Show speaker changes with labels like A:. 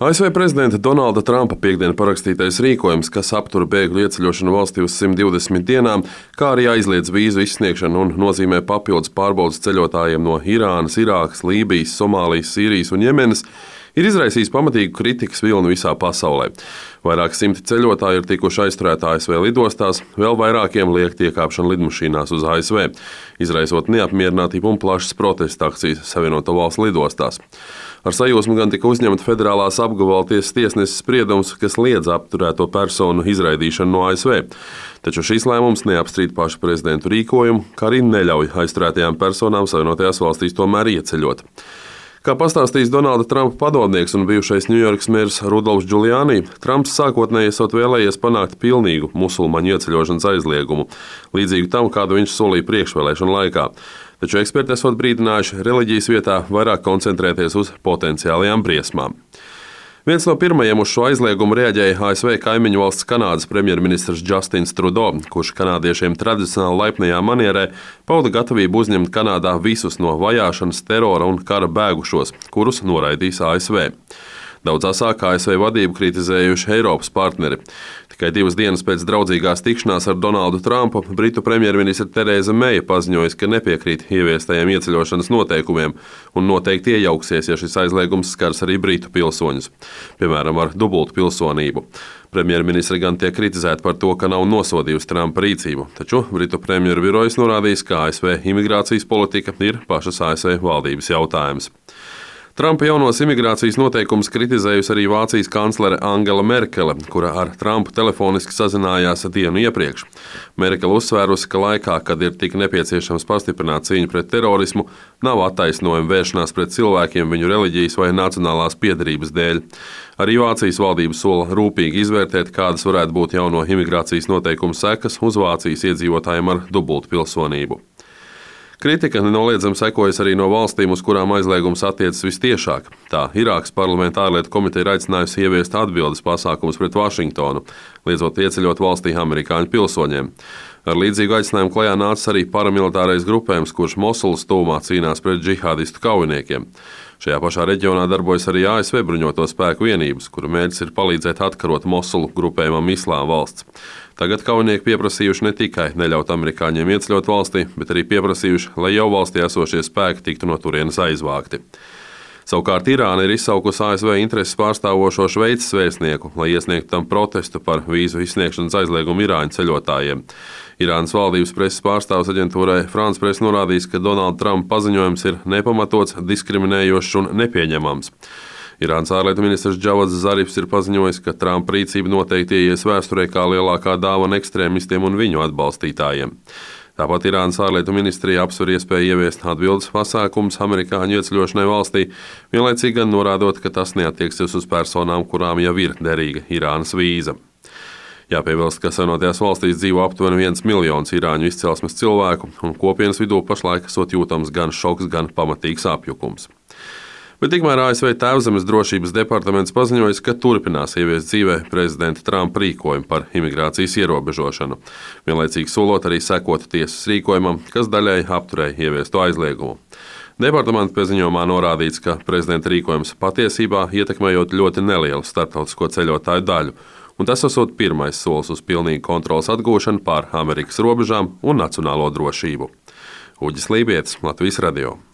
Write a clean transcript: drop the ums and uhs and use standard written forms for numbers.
A: ASV prezidenta Donalda Trumpa piektdien parakstītais rīkojums, kas aptur bēgļu ieceļošanu valstī uz 120 dienām, kā arī aizliedz vīzu izsniegšanu un nozīmē papildus pārbaudes ceļotājiem no Irānas, Irākas, Lībijas, Somālijas, Sīrijas un Jemenas, ir izraisījis pamatīgu kritikas vilni visā pasaulē. Vairāk simti ceļotāji ir tikuši aizturēti ASV lidostās, vēl vairākiem liekta iekāpšana lidmašīnās uz ASV, izraisot neapmierinātību un plašas protesta akcijas Savienoto Valstu lidostās. Ar sajūsmu gan tika uzņemta federālās apgabaltiesas tiesneses spriedums, kas liedz apturēto personu izraidīšanu no ASV. Taču šīs lēmums neapstrīd pašu prezidentu rīkojumu, kā arī neļauj aizturētajām personām Savienotajās valstīs tomēr ieceļot. Kā pastāstījis Donalda Trumpa padomnieks un bijušais Ņujorkas mērs Rudolfs Džuljāni, Trumps sākotnēji esot vēlējies panākt pilnīgu musulmaņu ieceļošanas aizliegumu, līdzīgu tam, kādu viņš solīja priekšvēlēšanu laikā. Taču eksperti esot brīdinājuši reliģijas vietā vairāk koncentrēties uz potenciālajām briesmām. Viens no pirmajiem uz šo aizliegumu reaģēja ASV kaimiņu valsts Kanādas premjerministrs Justins Trudeau, kurš kanādiešiem tradicionāli laipnajā manierē pauda gatavību uzņemt Kanādā visus no vajāšanas, terora un kara bēgušos, kurus noraidīs ASV. Daudz asāk ASV vadību kritizējuši Eiropas partneri. Tikai 2 dienas pēc draudzīgās tikšanās ar Donaldu Trumpu Britu premjerministre Terēza Meija paziņojusi, ka nepiekrīt ieviestajiem ieceļošanas noteikumiem un noteikti iejauksies, ja šis aizliegums skars arī Britu pilsoņus, piemēram, ar dubultu pilsonību. Premjerministre gan tiek kritizēta par to, ka nav nosodījusi Trumpa rīcību, taču Britu premjeru birojas norādījis, ka ASV imigrācijas politika ir pašas ASV valdības jautājums. Trumpa jaunos imigrācijas noteikumus kritizējusi arī Vācijas kanclere Angela Merkele, kura ar Trumpu telefoniski sazinājās dienu iepriekš. Merkele uzsvērusi, ka laikā, kad ir tik nepieciešams pastiprināt cīņu pret terorismu, nav attaisnojuma vēršanās pret cilvēkiem viņu reliģijas vai nacionālās piederības dēļ. Arī Vācijas valdība sola rūpīgi izvērtēt, kādas varētu būt jauno imigrācijas noteikumu sekas uz Vācijas iedzīvotājiem ar dubultu pilsonību. Kritika nenoliedzami sekojas arī no valstīm, uz kurām aizliegums attiecas vistiešāk. Tā Irākas parlamenta ārlietu komiteja ir aicinājusi ieviest atbildes pasākumus pret Vašingtonu, liedzot ieceļot valstī amerikāņu pilsoņiem. Ar līdzīgu aicinājumu klajā nācis arī paramilitārais grupējums, kurš Mosulas tuvumā cīnās pret džihādistu kaujiniekiem. Šajā pašā reģionā darbojas arī ASV bruņoto spēku vienības, kuru mērķis ir palīdzēt atkarot Mosulu grupējumam Islāma valsts. Tagad kaujinieki pieprasījuši ne tikai neļaut amerikāņiem ieceļot valstī, bet arī pieprasījuši, lai jau valstī esošie spēki tiktu no turienes aizvākti. Savukārt Irāna ir izsaukusi ASV intereses pārstāvošo Šveices vēstnieku, lai iesniegtu tam protestu par vīzu izsniegšanas aizliegumu irāņu ceļotājiem. Irānas valdības preses pārstāvs aģentūrai France Press norādījis, ka Donalda Trumpa paziņojums ir nepamatots, diskriminējošs un nepieņemams. Irānas ārlietu ministrs Džavads Zarifs ir paziņojis, ka Trumpa rīcība noteikti ieies vēsturē kā lielākā dāvana ekstrēmistiem un viņu atbalstītājiem. Tāpat Irānas ārlietu ministrija apsver iespēju ieviest atbildes pasākumus amerikāņu ieceļošanai valstī, vienlaicīgi gan norādot, ka tas neattieksies uz personām, kurām jau ir derīga Irānas vīza. Jāpiebilst, ka Savienotajās valstīs dzīvo aptuveni 1 miljons irāņu izcelsmes cilvēku, un kopienas vidū pašlaik esot jūtams gan šoks, gan pamatīgs apjukums. Bet tikmēr ASV Tēvzemes drošības departaments paziņojis, ka turpinās ieviest dzīvē prezidenta Trumpa rīkojumu par imigrācijas ierobežošanu, vienlaicīgi solot arī sekot tiesas rīkojumam, kas daļēji apturēja ieviesto aizliegumu. Departamenta paziņojumā norādīts, ka prezidenta rīkojums patiesībā ietekmējot ļoti nelielu starptautisko ceļotāju daļu, un tas esot pirmais solis uz pilnīgu kontroles atgūšanu pār Amerikas robežām un nacionālo drošību. Uģis Lībietis, Latvijas radio.